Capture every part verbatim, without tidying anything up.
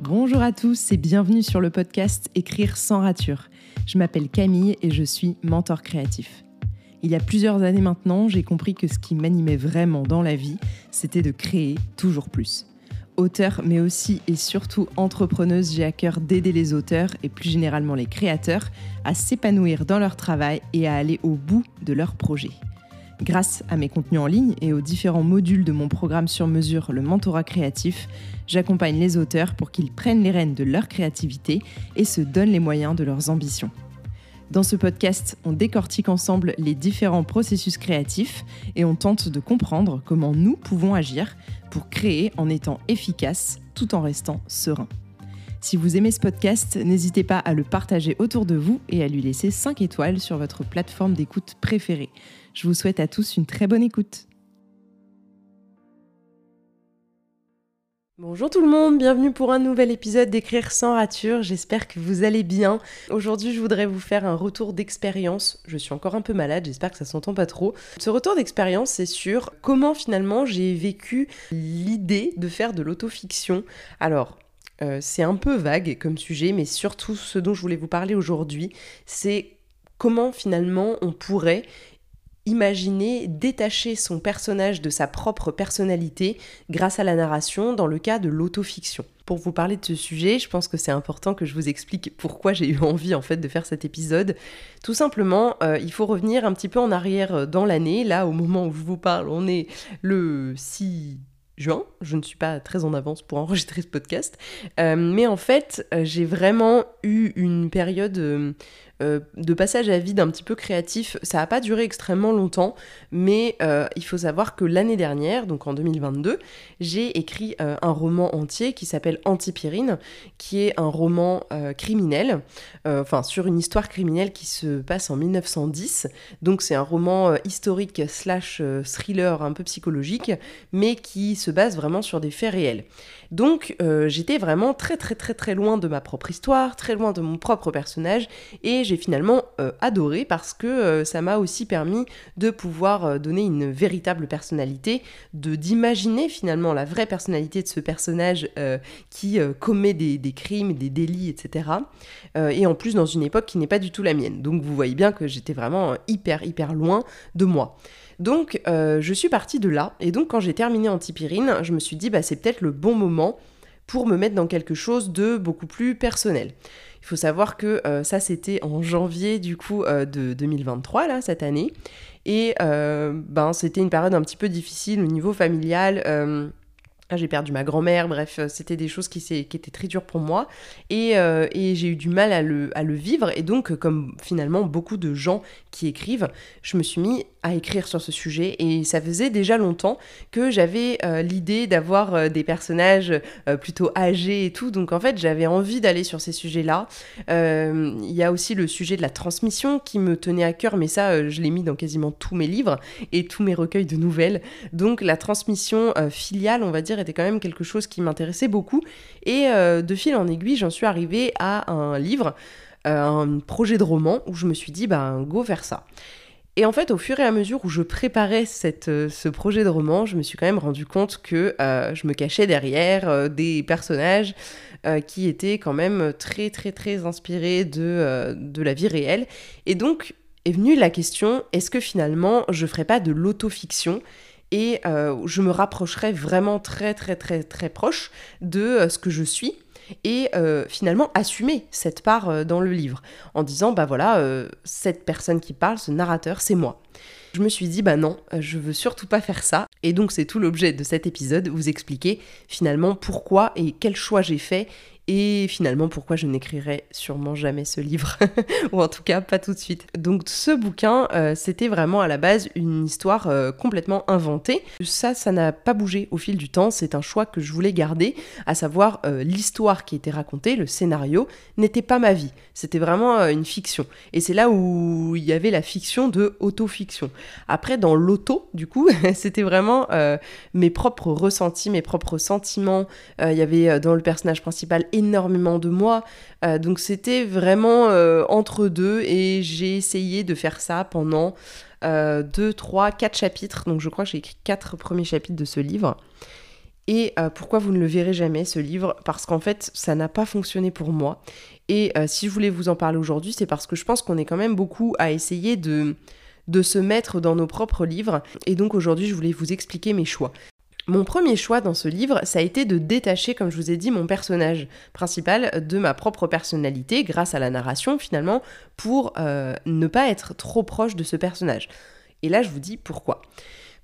Bonjour à tous et bienvenue sur le podcast Écrire sans rature. Je m'appelle Camille et je suis mentor créatif. Il y a plusieurs années maintenant, j'ai compris que ce qui m'animait vraiment dans la vie, c'était de créer toujours plus. Auteure, mais aussi et surtout entrepreneuse, j'ai à cœur d'aider les auteurs et plus généralement les créateurs à s'épanouir dans leur travail et à aller au bout de leurs projets. Grâce à mes contenus en ligne et aux différents modules de mon programme sur mesure, le mentorat créatif, j'accompagne les auteurs pour qu'ils prennent les rênes de leur créativité et se donnent les moyens de leurs ambitions. Dans ce podcast, on décortique ensemble les différents processus créatifs et on tente de comprendre comment nous pouvons agir pour créer en étant efficace tout en restant serein. Si vous aimez ce podcast, n'hésitez pas à le partager autour de vous et à lui laisser cinq étoiles sur votre plateforme d'écoute préférée. Je vous souhaite à tous une très bonne écoute. Bonjour tout le monde, bienvenue pour un nouvel épisode d'Écrire sans rature, j'espère que vous allez bien. Aujourd'hui je voudrais vous faire un retour d'expérience, je suis encore un peu malade, j'espère que ça s'entend pas trop. Ce retour d'expérience c'est sur comment finalement j'ai vécu l'idée de faire de l'autofiction. Alors, euh, c'est un peu vague comme sujet, mais surtout ce dont je voulais vous parler aujourd'hui, c'est comment finalement on pourrait imaginer détacher son personnage de sa propre personnalité grâce à la narration dans le cas de l'autofiction. Pour vous parler de ce sujet, je pense que c'est important que je vous explique pourquoi j'ai eu envie en fait de faire cet épisode. Tout simplement, euh, il faut revenir un petit peu en arrière dans l'année. Là, au moment où je vous parle, on est le six juin. Je ne suis pas très en avance pour enregistrer ce podcast. Euh, mais en fait, euh, j'ai vraiment eu une période Euh, Euh, de passage à vide un petit peu créatif. Ça n'a pas duré extrêmement longtemps, mais euh, il faut savoir que l'année dernière, donc en deux mille vingt-deux, j'ai écrit euh, un roman entier qui s'appelle Antipyrine, qui est un roman euh, criminel, euh, enfin sur une histoire criminelle qui se passe en mille neuf cent dix, donc c'est un roman euh, historique slash euh, thriller un peu psychologique, mais qui se base vraiment sur des faits réels. Donc euh, j'étais vraiment très très très très loin de ma propre histoire, très loin de mon propre personnage, et j'ai finalement euh, adoré parce que euh, ça m'a aussi permis de pouvoir euh, donner une véritable personnalité, de d'imaginer finalement la vraie personnalité de ce personnage euh, qui euh, commet des, des crimes, des délits, et cetera. Euh, et en plus dans une époque qui n'est pas du tout la mienne. Donc vous voyez bien que j'étais vraiment hyper hyper loin de moi. Donc euh, je suis partie de là, et donc quand j'ai terminé Antipyrine, je me suis dit bah c'est peut-être le bon moment pour me mettre dans quelque chose de beaucoup plus personnel. Il faut savoir que euh, ça c'était en janvier du coup euh, de deux mille vingt-trois là cette année, et euh, ben c'était une période un petit peu difficile au niveau familial. Euh, J'ai perdu ma grand-mère, bref, c'était des choses qui, qui étaient très dures pour moi, et, euh, et j'ai eu du mal à le, à le vivre, et donc comme finalement beaucoup de gens qui écrivent, je me suis mis à écrire sur ce sujet, et ça faisait déjà longtemps que j'avais euh, l'idée d'avoir euh, des personnages euh, plutôt âgés et tout, donc en fait j'avais envie d'aller sur ces sujets-là. Euh, il y a aussi le sujet de la transmission qui me tenait à cœur, mais ça euh, je l'ai mis dans quasiment tous mes livres et tous mes recueils de nouvelles, donc la transmission euh, filiale on va dire était quand même quelque chose qui m'intéressait beaucoup, et euh, de fil en aiguille j'en suis arrivée à un livre, euh, un projet de roman où je me suis dit bah go vers ça. Et en fait, au fur et à mesure où je préparais cette, euh, ce projet de roman, je me suis quand même rendu compte que euh, je me cachais derrière euh, des personnages euh, qui étaient quand même très très très inspirés de, euh, de la vie réelle. Et donc est venue la question, est-ce que finalement je ferais pas de l'autofiction et euh, je me rapprocherais vraiment très très très très proche de euh, ce que je suis, et euh, finalement assumer cette part euh, dans le livre, en disant bah voilà, euh, cette personne qui parle, ce narrateur, c'est moi. Je me suis dit bah non, je veux surtout pas faire ça, et donc c'est tout l'objet de cet épisode, vous expliquer finalement pourquoi et quel choix j'ai fait, et finalement pourquoi je n'écrirai sûrement jamais ce livre, ou en tout cas pas tout de suite. Donc ce bouquin, euh, c'était vraiment à la base une histoire euh, complètement inventée. Ça, ça n'a pas bougé au fil du temps, c'est un choix que je voulais garder, à savoir euh, l'histoire qui était racontée, le scénario, n'était pas ma vie, c'était vraiment euh, une fiction. Et c'est là où il y avait la fiction de autofiction. Après, dans l'auto, du coup, c'était vraiment euh, mes propres ressentis, mes propres sentiments. Euh, il y avait euh, dans le personnage principal énormément de moi, euh, donc c'était vraiment euh, entre deux, et j'ai essayé de faire ça pendant euh, deux, trois, quatre chapitres, donc je crois que j'ai écrit quatre premiers chapitres de ce livre, Et euh, pourquoi vous ne le verrez jamais, ce livre? Parce qu'en fait, ça n'a pas fonctionné pour moi. Et euh, si je voulais vous en parler aujourd'hui, c'est parce que je pense qu'on est quand même beaucoup à essayer de, de se mettre dans nos propres livres. Et donc aujourd'hui, je voulais vous expliquer mes choix. Mon premier choix dans ce livre, ça a été de détacher, comme je vous ai dit, mon personnage principal de ma propre personnalité, grâce à la narration finalement, pour euh, ne pas être trop proche de ce personnage. Et là, je vous dis pourquoi. Pourquoi ?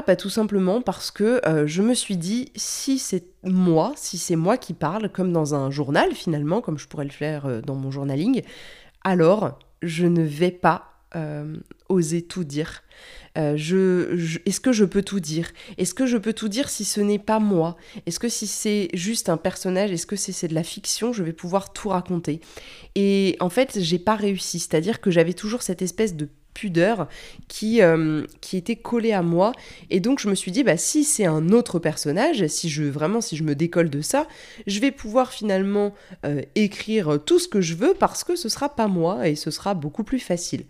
Bah, tout simplement parce que euh, je me suis dit, si c'est moi, si c'est moi qui parle, comme dans un journal finalement, comme je pourrais le faire euh, dans mon journaling, alors je ne vais pas euh, oser tout dire. Euh, je, je, est-ce que je peux tout dire ? Est-ce que je peux tout dire si ce n'est pas moi ? Est-ce que si c'est juste un personnage, est-ce que c'est, c'est de la fiction, je vais pouvoir tout raconter ? Et en fait, j'ai pas réussi, c'est-à-dire que j'avais toujours cette espèce de pudeur qui, euh, qui était collée à moi, et donc je me suis dit bah si c'est un autre personnage, si je vraiment si je me décolle de ça, je vais pouvoir finalement euh, écrire tout ce que je veux parce que ce sera pas moi et ce sera beaucoup plus facile.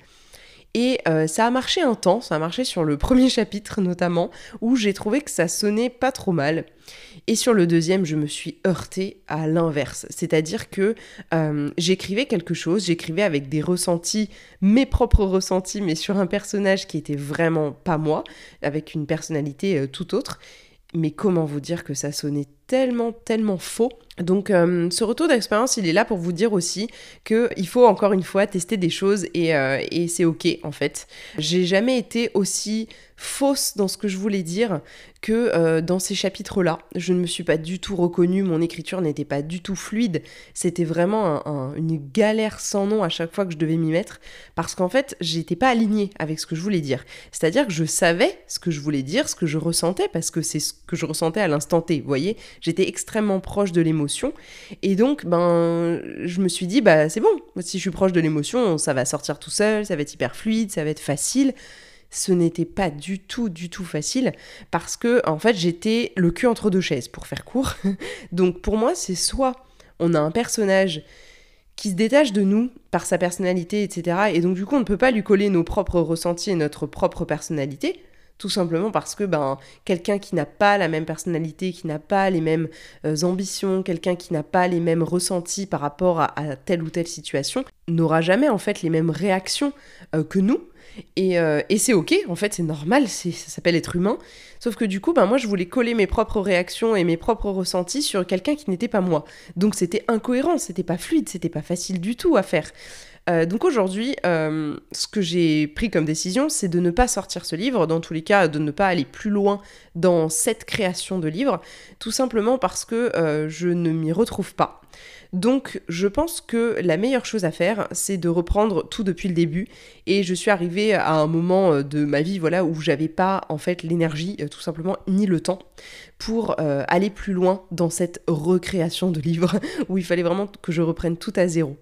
Et euh, ça a marché un temps, ça a marché sur le premier chapitre notamment, où j'ai trouvé que ça sonnait pas trop mal. Et sur le deuxième, je me suis heurtée à l'inverse. C'est-à-dire que euh, j'écrivais quelque chose, j'écrivais avec des ressentis, mes propres ressentis, mais sur un personnage qui était vraiment pas moi, avec une personnalité euh, tout autre. Mais comment vous dire que ça sonnait tellement, tellement faux. Donc euh, ce retour d'expérience, il est là pour vous dire aussi qu'il faut encore une fois tester des choses et, euh, et c'est ok en fait. J'ai jamais été aussi fausse dans ce que je voulais dire que euh, dans ces chapitres-là. Je ne me suis pas du tout reconnue, mon écriture n'était pas du tout fluide. C'était vraiment un, un, une galère sans nom à chaque fois que je devais m'y mettre parce qu'en fait, j'étais pas alignée avec ce que je voulais dire. C'est-à-dire que je savais ce que je voulais dire, ce que je ressentais parce que c'est ce que je ressentais à l'instant T, vous voyez ? J'étais extrêmement proche de l'émotion et donc ben, je me suis dit bah c'est bon, si je suis proche de l'émotion, ça va sortir tout seul, ça va être hyper fluide, ça va être facile. Ce n'était pas du tout, du tout facile parce que en fait j'étais le cul entre deux chaises pour faire court. Donc pour moi c'est soit on a un personnage qui se détache de nous par sa personnalité, et cetera. Et donc du coup on ne peut pas lui coller nos propres ressentis et notre propre personnalité. Tout simplement parce que ben, quelqu'un qui n'a pas la même personnalité, qui n'a pas les mêmes euh, ambitions, quelqu'un qui n'a pas les mêmes ressentis par rapport à, à telle ou telle situation, n'aura jamais en fait les mêmes réactions euh, que nous. Et, euh, et c'est ok, en fait c'est normal, c'est, ça s'appelle être humain. Sauf que du coup, ben, moi je voulais coller mes propres réactions et mes propres ressentis sur quelqu'un qui n'était pas moi. Donc c'était incohérent, c'était pas fluide, c'était pas facile du tout à faire. Euh, donc aujourd'hui, euh, ce que j'ai pris comme décision, c'est de ne pas sortir ce livre, dans tous les cas, de ne pas aller plus loin dans cette création de livre, tout simplement parce que euh, je ne m'y retrouve pas. Donc je pense que la meilleure chose à faire, c'est de reprendre tout depuis le début, et je suis arrivée à un moment de ma vie voilà, où j'avais pas en fait l'énergie, tout simplement, ni le temps pour euh, aller plus loin dans cette recréation de livre, où il fallait vraiment que je reprenne tout à zéro.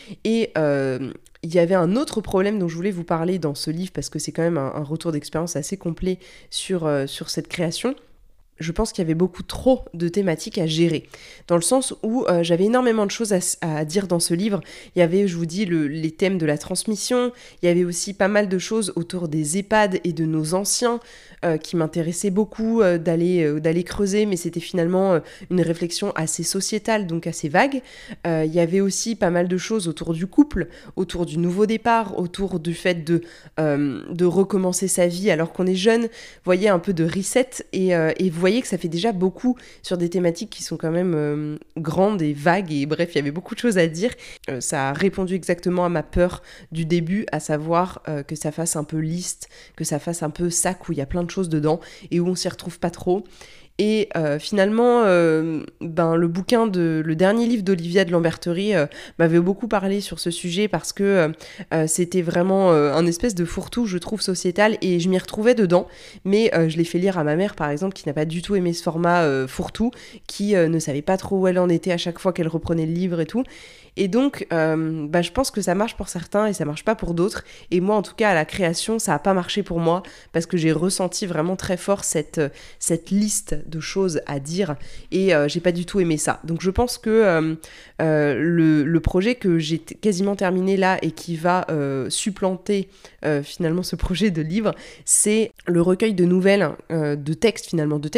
Et euh, il y avait un autre problème dont je voulais vous parler dans ce livre, parce que c'est quand même un, un retour d'expérience assez complet sur, euh, sur cette création. Je pense qu'il y avait beaucoup trop de thématiques à gérer, dans le sens où euh, j'avais énormément de choses à, à dire dans ce livre. Il y avait, je vous dis, le, les thèmes de la transmission, il y avait aussi pas mal de choses autour des EHPAD et de nos anciens, euh, qui m'intéressaient beaucoup euh, d'aller, euh, d'aller creuser, mais c'était finalement euh, une réflexion assez sociétale, donc assez vague. Euh, il y avait aussi pas mal de choses autour du couple, autour du nouveau départ, autour du fait de, euh, de recommencer sa vie alors qu'on est jeune, vous voyez, un peu de reset, et, euh, et vous voyez que ça fait déjà beaucoup sur des thématiques qui sont quand même euh, grandes et vagues, et bref, il y avait beaucoup de choses à dire. Euh, ça a répondu exactement à ma peur du début, à savoir euh, que ça fasse un peu liste, que ça fasse un peu sac où il y a plein de choses dedans et où on s'y retrouve pas trop. Et euh, finalement, euh, ben, le bouquin, de, le dernier livre d'Olivia de Lamberterie euh, m'avait beaucoup parlé sur ce sujet parce que euh, c'était vraiment euh, un espèce de fourre-tout, je trouve, sociétal, et je m'y retrouvais dedans. Mais euh, je l'ai fait lire à ma mère, par exemple, qui n'a pas du tout aimé ce format euh, fourre-tout, qui euh, ne savait pas trop où elle en était à chaque fois qu'elle reprenait le livre et tout. Et donc, euh, bah, je pense que ça marche pour certains et ça marche pas pour d'autres. Et moi, en tout cas, à la création, ça a pas marché pour moi parce que j'ai ressenti vraiment très fort cette, cette liste de choses à dire et euh, j'ai pas du tout aimé ça. Donc, je pense que euh, euh, le, le projet que j'ai t- quasiment terminé là et qui va euh, supplanter euh, finalement ce projet de livre, c'est le recueil de nouvelles, euh, de textes finalement, de textes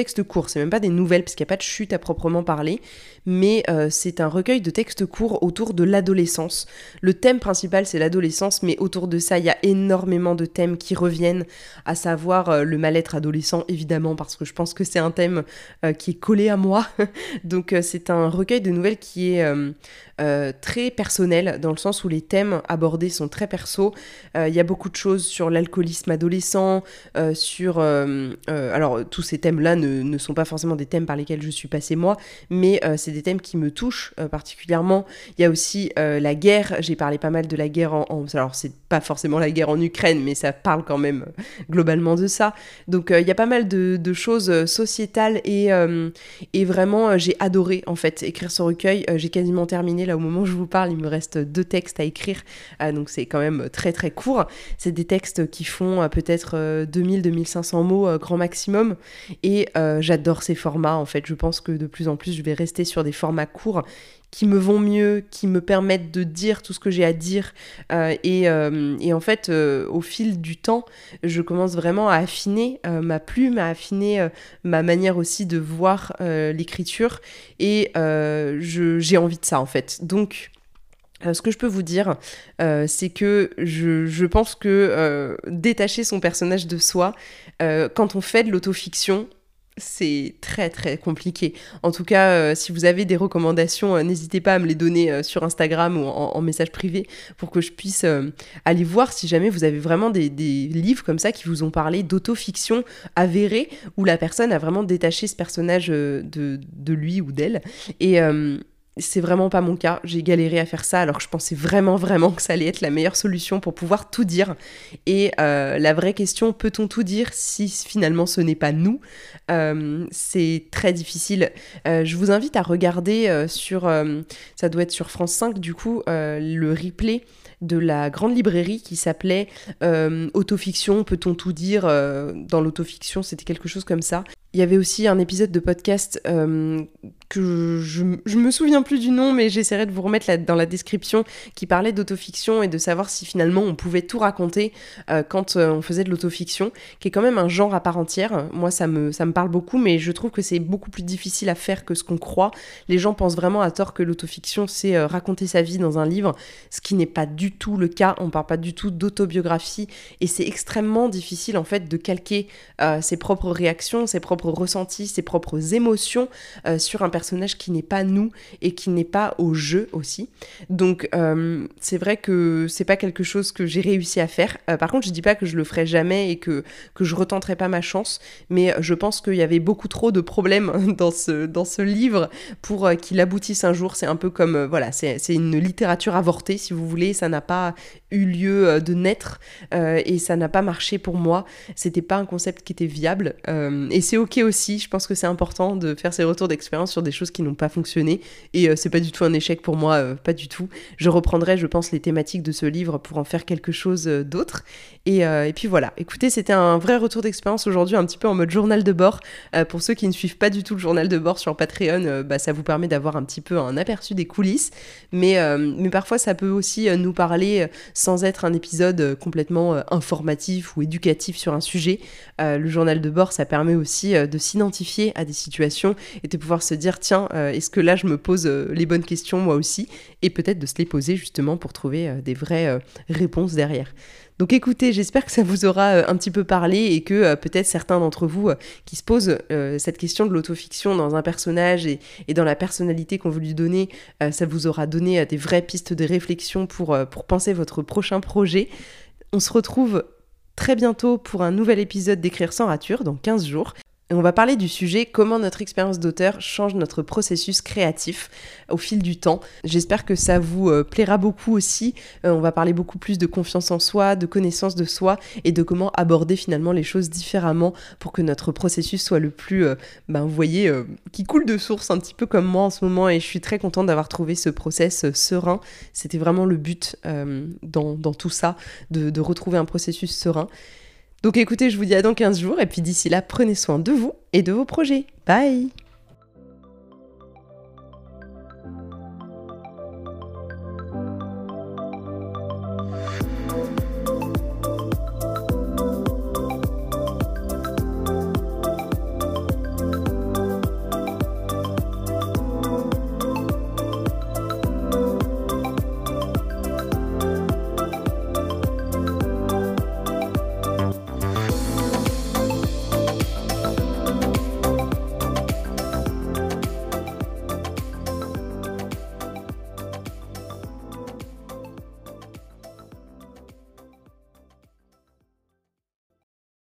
textes courts, c'est même pas des nouvelles parce qu'il n'y a pas de chute à proprement parler, mais euh, c'est un recueil de textes courts autour de l'adolescence. Le thème principal c'est l'adolescence, mais autour de ça il y a énormément de thèmes qui reviennent, à savoir euh, le mal-être adolescent évidemment, parce que je pense que c'est un thème euh, qui est collé à moi. Donc euh, c'est un recueil de nouvelles qui est euh, euh, très personnel, dans le sens où les thèmes abordés sont très perso. Euh, Il y a beaucoup de choses sur l'alcoolisme adolescent, euh, sur... Euh, euh, alors tous ces thèmes-là ne, ne sont pas forcément des thèmes par lesquels je suis passée moi, mais euh, c'est des thèmes qui me touchent euh, particulièrement. Il y a aussi euh, la guerre, j'ai parlé pas mal de la guerre en... en alors c'est pas forcément la guerre en Ukraine, mais ça parle quand même euh, globalement de ça. Donc euh, il y a pas mal de, de choses euh, sociétales et, euh, et vraiment euh, j'ai adoré en fait écrire ce recueil. Euh, j'ai quasiment terminé là au moment où je vous parle, il me reste deux textes à écrire, euh, donc c'est quand même très très court. C'est des textes qui font euh, peut-être euh, deux mille à deux mille cinq cents mots euh, grand maximum, et euh, j'adore ces formats en fait. Je pense que de plus en plus je vais rester sur des formats courts qui me vont mieux, qui me permettent de dire tout ce que j'ai à dire. Euh, et, euh, et en fait, euh, au fil du temps, je commence vraiment à affiner euh, ma plume, à affiner euh, ma manière aussi de voir euh, l'écriture. Et euh, je, j'ai envie de ça, en fait. Donc... Euh, ce que je peux vous dire, euh, c'est que je, je pense que euh, détacher son personnage de soi, euh, quand on fait de l'autofiction, c'est très très compliqué. En tout cas, euh, si vous avez des recommandations, euh, n'hésitez pas à me les donner euh, sur Instagram ou en, en message privé pour que je puisse euh, aller voir si jamais vous avez vraiment des, des livres comme ça qui vous ont parlé d'autofiction avérée, où la personne a vraiment détaché ce personnage euh, de, de lui ou d'elle. Et... Euh, c'est vraiment pas mon cas, j'ai galéré à faire ça alors que je pensais vraiment vraiment que ça allait être la meilleure solution pour pouvoir tout dire. Et euh, la vraie question, peut-on tout dire si finalement ce n'est pas nous ? euh, C'est très difficile. Euh, je vous invite à regarder euh, sur, euh, ça doit être sur France cinq du coup, euh, le replay de la grande librairie qui s'appelait euh, Autofiction, peut-on tout dire euh, dans l'autofiction, c'était quelque chose comme ça. Il y avait aussi un épisode de podcast euh, que je, je me souviens plus du nom, mais j'essaierai de vous remettre là, dans la description, qui parlait d'autofiction et de savoir si finalement on pouvait tout raconter euh, quand euh, on faisait de l'autofiction, qui est quand même un genre à part entière. Moi, ça me, ça me parle beaucoup, mais je trouve que c'est beaucoup plus difficile à faire que ce qu'on croit. Les gens pensent vraiment à tort que l'autofiction, c'est euh, raconter sa vie dans un livre, ce qui n'est pas du tout le cas. On parle pas du tout d'autobiographie, et c'est extrêmement difficile en fait de calquer euh, ses propres réactions, ses propres ressentis, ses propres émotions euh, sur un personnage qui n'est pas nous et qui n'est pas au jeu aussi. Donc euh, c'est vrai que c'est pas quelque chose que j'ai réussi à faire. Euh, par contre, je dis pas que je le ferai jamais et que, que je retenterai pas ma chance, mais je pense qu'il y avait beaucoup trop de problèmes dans ce, dans ce livre pour euh, qu'il aboutisse un jour. C'est un peu comme, euh, voilà, c'est, c'est une littérature avortée si vous voulez, ça n'a pas eu lieu euh, de naître euh, et ça n'a pas marché pour moi. C'était pas un concept qui était viable euh, et c'est ok aussi. Je pense que c'est important de faire ses retours d'expérience sur des choses qui n'ont pas fonctionné, et euh, c'est pas du tout un échec pour moi, euh, pas du tout. Je reprendrai, je pense, les thématiques de ce livre pour en faire quelque chose euh, d'autre. Et, euh, et puis voilà, écoutez, c'était un vrai retour d'expérience aujourd'hui, un petit peu en mode journal de bord. Euh, pour ceux qui ne suivent pas du tout le journal de bord sur Patreon, euh, bah, ça vous permet d'avoir un petit peu un aperçu des coulisses, mais, euh, mais parfois ça peut aussi euh, nous parler euh, sans être un épisode euh, complètement euh, informatif ou éducatif sur un sujet. Euh, le journal de bord, ça permet aussi euh, de s'identifier à des situations et de pouvoir se dire, tiens, euh, est-ce que là je me pose euh, les bonnes questions moi aussi, et peut-être de se les poser justement pour trouver euh, des vraies euh, réponses derrière. Donc écoutez, j'espère que ça vous aura euh, un petit peu parlé, et que euh, peut-être certains d'entre vous euh, qui se posent euh, cette question de l'autofiction dans un personnage et, et dans la personnalité qu'on veut lui donner, euh, ça vous aura donné euh, des vraies pistes de réflexion pour, euh, pour penser votre prochain projet. On se retrouve très bientôt pour un nouvel épisode d'Écrire sans rature, dans quinze jours. Et on va parler du sujet comment notre expérience d'auteur change notre processus créatif au fil du temps. J'espère que ça vous euh, plaira beaucoup aussi. Euh, on va parler beaucoup plus de confiance en soi, de connaissance de soi, et de comment aborder finalement les choses différemment pour que notre processus soit le plus, euh, ben, vous voyez, euh, qui coule de source un petit peu comme moi en ce moment. Et je suis très contente d'avoir trouvé ce process euh, serein. C'était vraiment le but euh, dans, dans tout ça, de, de retrouver un processus serein. Donc écoutez, je vous dis à dans quinze jours, et puis d'ici là, prenez soin de vous et de vos projets. Bye!